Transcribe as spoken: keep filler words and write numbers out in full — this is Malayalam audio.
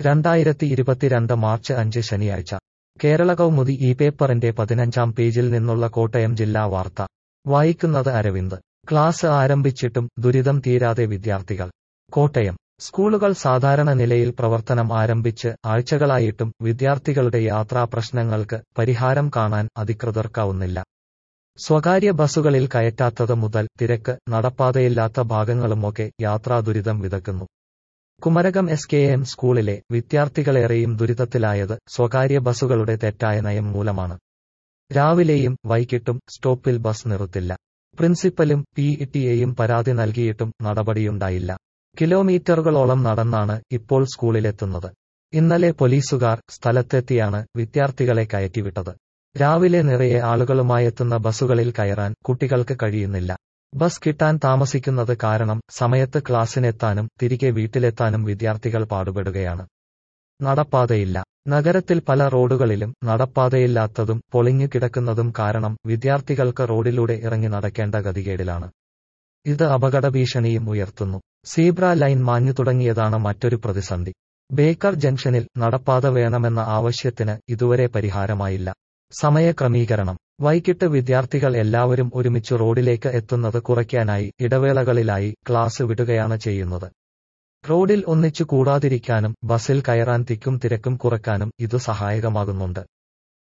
രണ്ടായിരത്തി ഇരുപത്തിരണ്ട് മാർച്ച് അഞ്ച് ശനിയാഴ്ച കേരള കൗമുദി ഈ പേപ്പറിന്റെ പതിനഞ്ചാം പേജിൽ നിന്നുള്ള കോട്ടയം ജില്ലാ വാർത്ത വായിക്കുന്നത് അരവിന്ദ്. ക്ലാസ് ആരംഭിച്ചിട്ടും ദുരിതം തീരാതെ വിദ്യാർത്ഥികൾ. കോട്ടയം. സ്കൂളുകൾ സാധാരണ നിലയിൽ പ്രവർത്തനം ആരംഭിച്ച് ആഴ്ചകളായിട്ടും വിദ്യാർത്ഥികളുടെ യാത്രാ പ്രശ്നങ്ങൾക്ക് പരിഹാരം കാണാൻ അധികൃതർക്കാവുന്നില്ല. സ്വകാര്യ ബസുകളിൽ കയറ്റാത്തത് മുതൽ തിരക്ക്, നടപ്പാതയില്ലാത്ത ഭാഗങ്ങളുമൊക്കെ യാത്രാ ദുരിതം വിതയ്ക്കുന്നു. കുമരകം എസ് കെ എം സ്കൂളിലെ വിദ്യാർത്ഥികളേറെയും ദുരിതത്തിലായത് സ്വകാര്യ ബസുകളുടെ തെറ്റായ നയം മൂലമാണ്. രാവിലെയും വൈകിട്ടും സ്റ്റോപ്പിൽ ബസ് നിർത്തില്ല. പ്രിൻസിപ്പലും പി ടി എയും പരാതി നൽകിയിട്ടും നടപടിയുണ്ടായില്ല. കിലോമീറ്ററുകളോളം നടന്നാണ് ഇപ്പോൾ സ്കൂളിലെത്തുന്നത്. ഇന്നലെ പോലീസുകാർ സ്ഥലത്തെത്തിയാണ് വിദ്യാർത്ഥികളെ കയറ്റിവിട്ടത്. രാവിലെ നിറയെ ആളുകളുമായെത്തുന്ന ബസുകളിൽ കയറാൻ കുട്ടികൾക്ക് കഴിയുന്നില്ല. ബസ് കിട്ടാൻ താമസിക്കുന്നത് കാരണം സമയത്ത് ക്ലാസ്സിനെത്താനും തിരികെ വീട്ടിലെത്താനും വിദ്യാർത്ഥികൾ പാടുപെടുകയാണ്. നടപ്പാതയില്ല. നഗരത്തിൽ പല റോഡുകളിലും നടപ്പാതയില്ലാത്തതും പൊളിഞ്ഞു കിടക്കുന്നതും കാരണം വിദ്യാർത്ഥികൾക്ക് റോഡിലൂടെ ഇറങ്ങി നടക്കേണ്ട ഗതികേടിലാണ്. ഇത് അപകടഭീഷണിയും ഉയർത്തുന്നു. സീബ്ര ലൈൻ മാഞ്ഞു തുടങ്ങിയതാണ് മറ്റൊരു പ്രതിസന്ധി. ബേക്കർ ജംഗ്ഷനിൽ നടപ്പാത വേണമെന്ന ആവശ്യത്തിന് ഇതുവരെ പരിഹാരമായില്ല. സമയക്രമീകരണം. വൈകിട്ട് വിദ്യാർത്ഥികൾ എല്ലാവരും ഒരുമിച്ച് റോഡിലേക്ക് എത്തുന്നത് കുറയ്ക്കാനായി ഇടവേളകളിലായി ക്ലാസ് വിടുകയാണ് ചെയ്യുന്നത്. റോഡിൽ ഒന്നിച്ചു കൂടാതിരിക്കാനും ബസിൽ കയറാൻ തിക്കും തിരക്കും കുറയ്ക്കാനും ഇതു സഹായകമാകുന്നുണ്ട്.